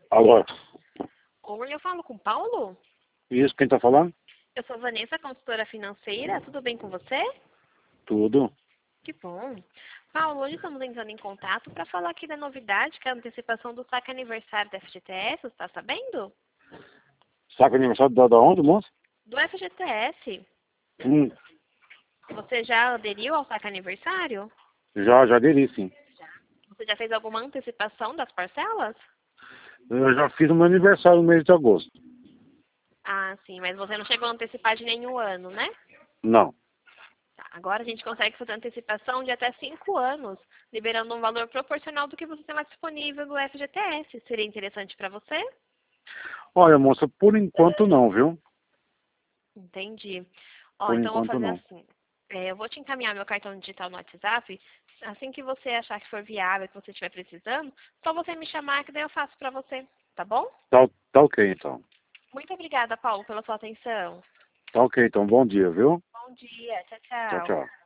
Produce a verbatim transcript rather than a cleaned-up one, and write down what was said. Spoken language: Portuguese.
Alô? Oi, eu falo com o Paulo? Isso, quem tá falando? Eu sou Vanessa, consultora financeira. Tudo bem com você? Tudo. Que bom. Paulo, hoje estamos entrando em contato para falar aqui da novidade, que é a antecipação do saque aniversário da F G T S. Você está sabendo? Saca aniversário da, da onde, moça? Do F G T S. Hum, Você já aderiu ao saque aniversário? já, já aderi, sim. Você já fez alguma antecipação das parcelas? Eu já fiz o meu aniversário no mês de agosto. Ah, sim, mas você não chegou a antecipar de nenhum ano, né? Não. Tá, agora a gente consegue fazer antecipação de até cinco anos, liberando um valor proporcional do que você tem lá disponível no F G T S. Seria interessante para você? Olha, moça, por enquanto não, viu? Entendi. Ó, Por então eu vou enquanto fazer não. assim. É, eu vou te encaminhar meu cartão digital no WhatsApp. Assim que você achar que for viável, que você estiver precisando, só você me chamar que daí eu faço para você. Tá bom? Tá, tá ok, então. Muito obrigada, Paulo, pela sua atenção. Tá ok, então. Bom dia, viu? Bom dia. Tchau, Tchau, tchau. tchau.